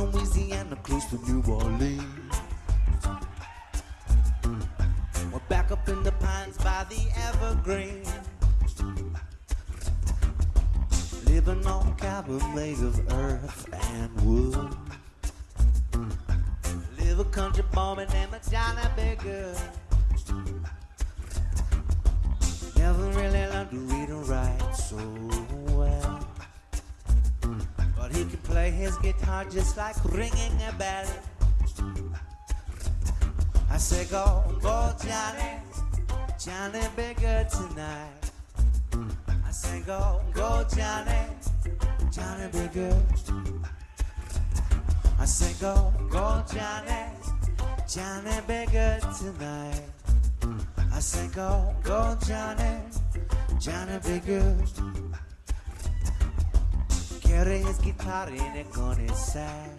Louisiana, close to New Orleans. We're back up in the pines by the evergreen, living on cabin made of earth and wood. Live a country boy named Johnny Bigger. Never really learned to read and write so well, but he can play his guitar just like ringing a bell. I say go, go Johnny, Johnny Bigger tonight. I say go, go Johnny, Johnny Bigger. I say go, go Johnny, Johnny Bigger tonight. I say go, go Johnny, Johnny Bigger. Carry his guitar in a gun side.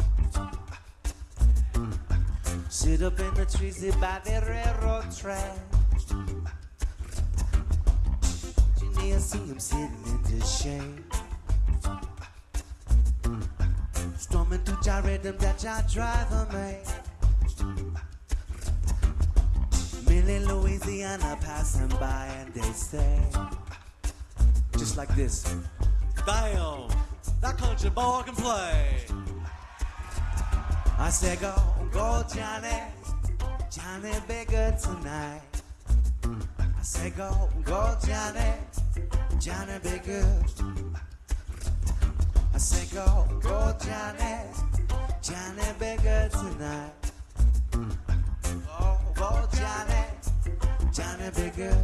Sit up in the trees by the railroad track. You never see him sitting in the shade, strumming to jive rhythm that your driver made. Millie, Louisiana passing by and they say, just like this: damn, that country boy can play. I say go, go Johnny, Johnny Bigger tonight. I say go, go Johnny, Johnny Bigger. I say go, go Johnny, Johnny Bigger tonight. Go, go Johnny, Johnny Bigger.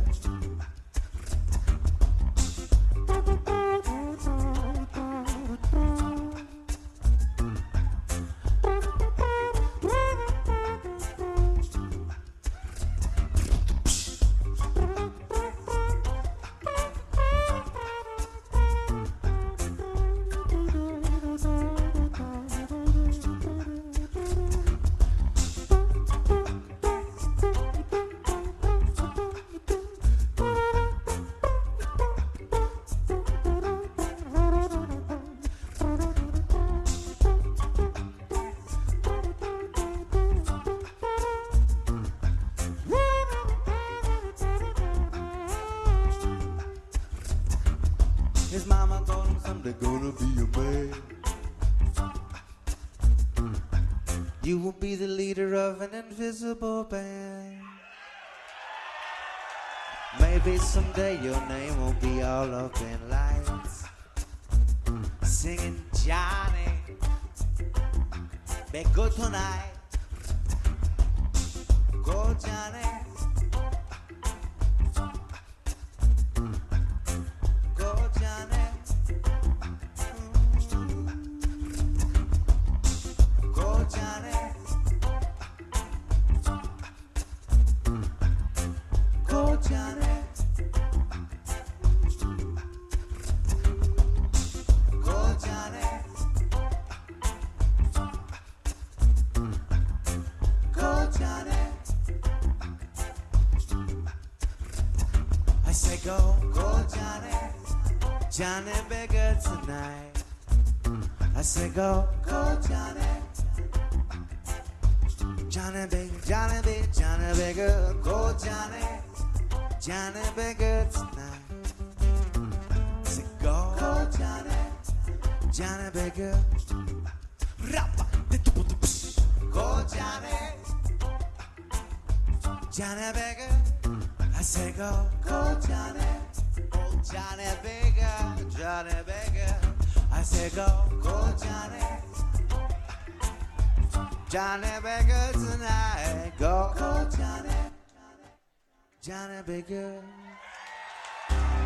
His mama told him someday gonna be a man. You will be the leader of an invisible band. Maybe someday your name will be all up in lights, singing Johnny, be good tonight. Go Johnny, go Johnny, go Johnny, go Johnny, go Johnny, go Johnny. I say go, go Johnny, Johnny Bigger tonight. I say go, go Johnny, Johnny Big, Johnny Big, Johnny Bigger. Go Johnny, Johnny Bigger tonight. I say go, go Johnny, Johnny Bigger. Go Johnny, Johnny Bigger. I say go, go Johnny, oh Johnny Bigger, Johnny Bigger. I say go, go Johnny, Johnny Bigger tonight. Go, go Johnny, Johnny Bigger.